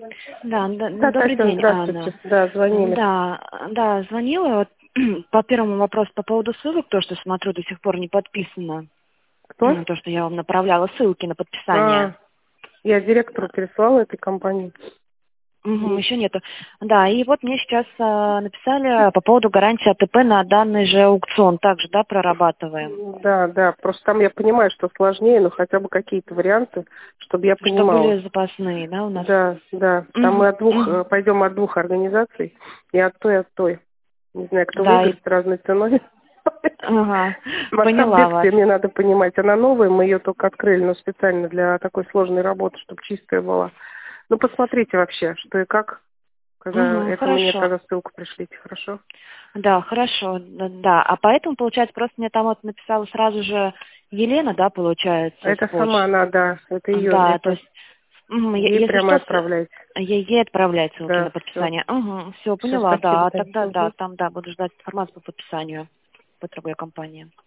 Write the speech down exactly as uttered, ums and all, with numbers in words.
Да, да, Да, добрый Татьяна, день, Анна. здравствуйте. Да, звонили. Да, да, звонила вот по первому вопросу по поводу ссылок, то, что смотрю, до сих пор не подписано. Кто? Ну, то, что я вам направляла ссылки на А, подписание. я директору переслала этой компании. Угу, Есть. еще нету. Да, и вот мне сейчас а, написали по поводу гарантии АТП на данный же аукцион. Также, да, прорабатываем. Да, да. Просто там я понимаю, что сложнее, но хотя бы какие-то варианты, чтобы я Что понимала. были запасные, да, у нас? Да, да. Там Угу, мы от двух, угу. э, пойдем от двух организаций, и от той, от той. Не знаю, кто Да, и... выиграет разной ценой. Ага, Масштаб поняла вас. бедствия мне надо понимать. Она новая, мы ее только открыли, но специально для такой сложной работы, чтобы чистая была. Ну, посмотрите вообще, что и как. Когда Угу, это мне хорошо. тогда ссылку пришлите, хорошо? Да, хорошо, да, да. А поэтому, получается, просто мне там вот написала сразу же Елена, да, получается, с Это сама почты. она, да, это ее, Да, то это есть, мгм, е- ей если прямо что, с- отправляйте. ей, ей отправлять ссылки на Да, все. подписание. Угу, все, Все, поняла, спасибо, да. Тань. Тогда, да, Мгм. там, да, буду ждать информацию по подписанию по другой компании.